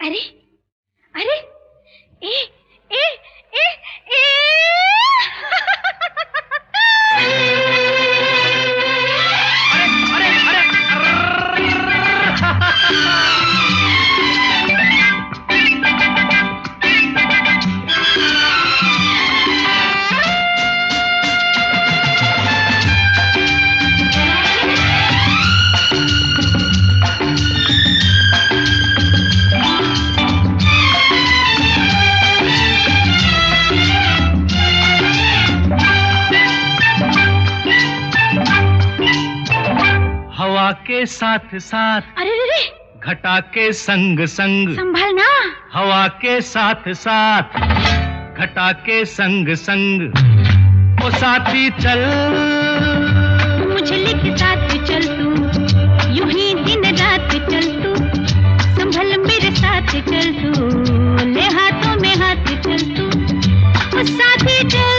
अरे अरे ए ए ए ए हवा के साथ साथ, अरे रे घटा के संग संग, संभलना। हवा के साथ साथ, घटा के संग संग, ओ साथी चल मुझे लेके साथ चल तू, यूं ही दिन रात चल तू, संभल मेरे साथ चल तू, ले हाथों में हाथ चल तू, ओ साथी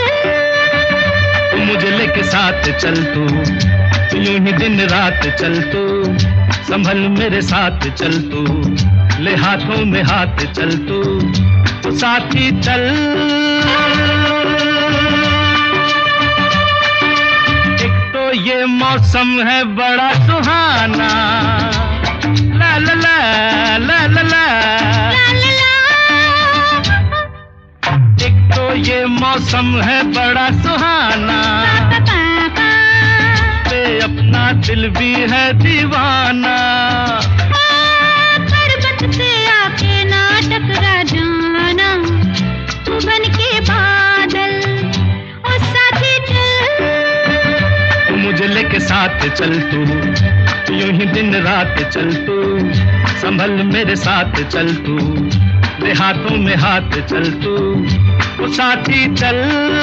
चल मुझे लेके साथ चल तू, यूं ही दिन रात चल तू, संभल मेरे साथ चल तू, ले हाथों में हाथ चल तू, तो साथी चल। एक तो ये मौसम है बड़ा सुहाना, ला ला ला ला ला ला, एक तो ये मौसम है बड़ा सुहाना, अपना दिल भी है दीवाना, पर्वत से आके ना टकरा जाना, तू बन के बादल और साथी चल मुझे लेके साथ चल तू, यूं ही दिन रात चल तू, संभल मेरे साथ चल तू, ले हाथों में हाथ चल तू, वो साथी चल।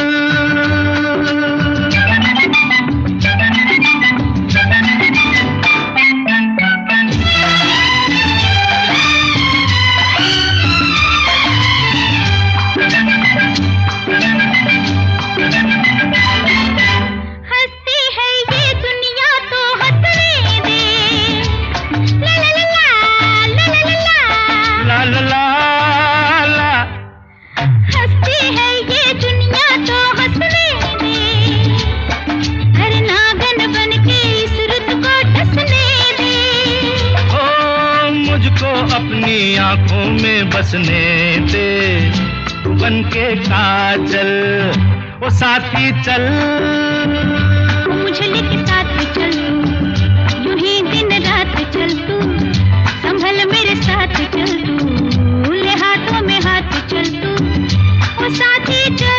अपनी आंखों में बसने दे, तू बन के काजल, ओ साथी चल मुझे लेके साथ चल तू, यूं ही दिन रात चल तू, संभल मेरे साथ चल तू, ले हाथों में हाथ चल तू, ओ साथी चल।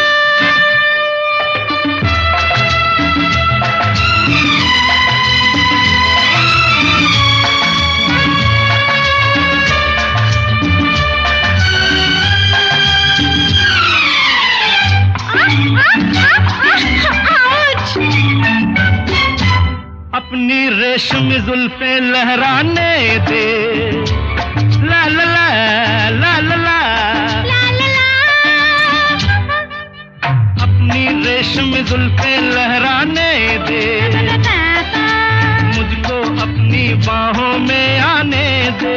अपनी रेशमी जुल्फे लहराने दे, ला ला ला ला ला ला, अपनी रेशमी जुल्फे लहराने दे, मुझको अपनी बाहों में आने दे,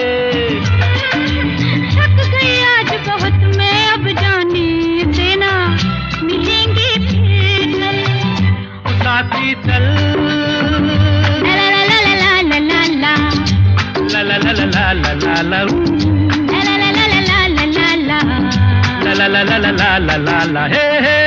थक गई आज बहुत मैं, अब जाने देना, मिलेंगे फिर कल, साथी चल ला ला ला ला ला ला ला ला ला ला ला ला, हे हे।